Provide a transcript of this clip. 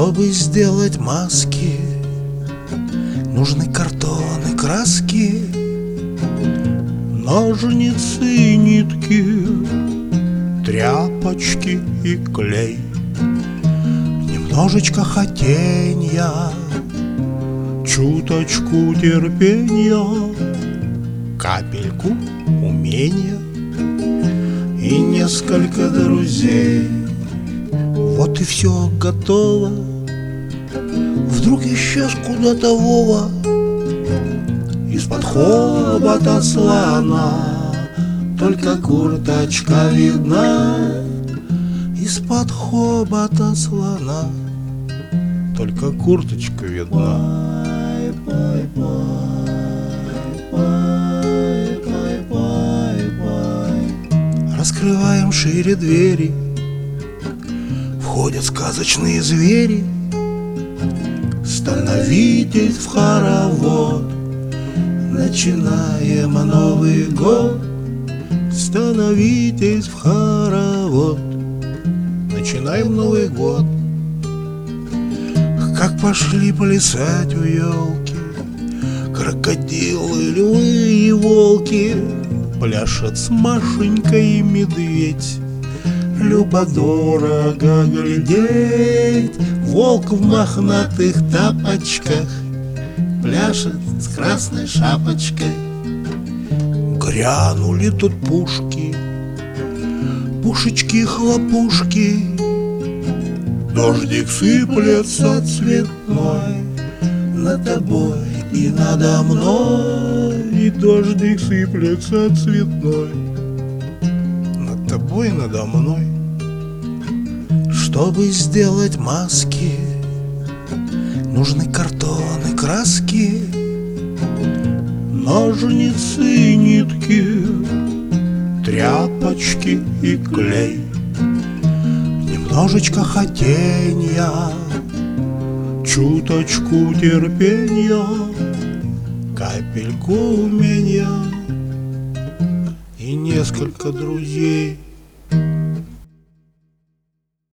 Чтобы сделать маски, нужны картон и краски, ножницы и нитки, тряпочки и клей, немножечко хотенья, чуточку терпения, капельку умения и несколько друзей. Вот и все готово. Вдруг исчез куда-то Вова из-под хобота слона. Только курточка видна из-под хобота слона. Только курточка видна. Раскрываем шире двери, входят сказочные звери. Становитесь в хоровод, начинаем Новый год. Становитесь в хоровод, начинаем Новый год. Как пошли плясать в елки крокодилы, львы и волки, пляшет с Машенькой медведь. Любо-дорого глядеть, волк в мохнатых тапочках пляшет с красной шапочкой. Грянули тут пушки, пушечки-хлопушки, дождик сыплется цветной над тобой и надо мной. И дождик сыплется цветной над тобой и надо мной. Чтобы сделать маски, нужны картон и краски, ножницы и нитки, тряпочки и клей, немножечко хотенья, чуточку терпения, капельку умения и несколько друзей.